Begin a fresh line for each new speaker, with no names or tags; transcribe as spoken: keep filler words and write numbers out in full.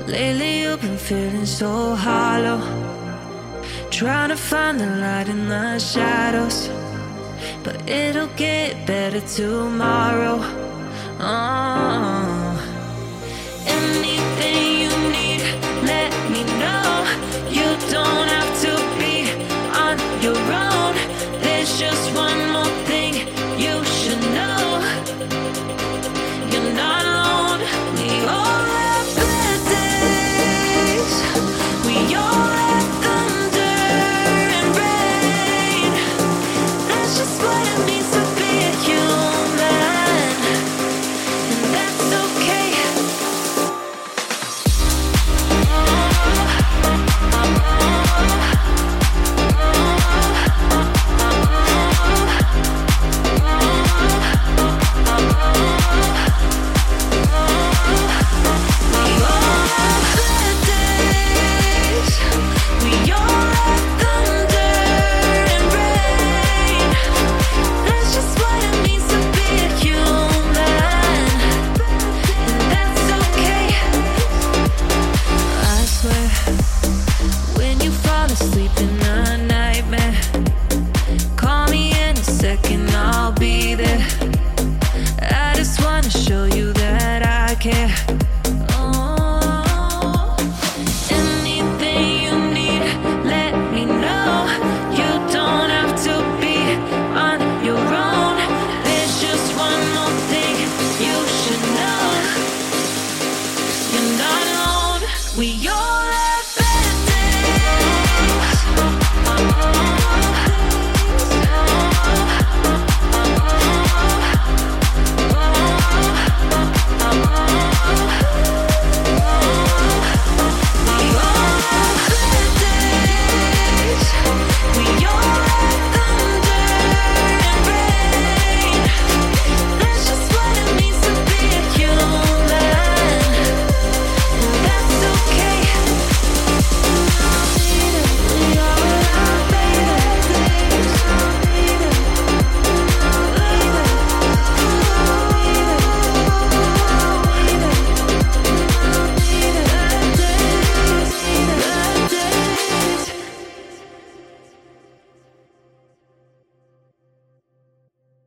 Lately you've been feeling so hollow, trying to find the light in the shadows, but it'll get better tomorrow. Oh. Anything you need, let me know. You don't have to be on your own. There's just one more thing you should know. You're not alone. We all have bad days. We all have thunder and rain. That's just what it means to be a human, and that's okay. I'll be there. I just wanna show you that I care.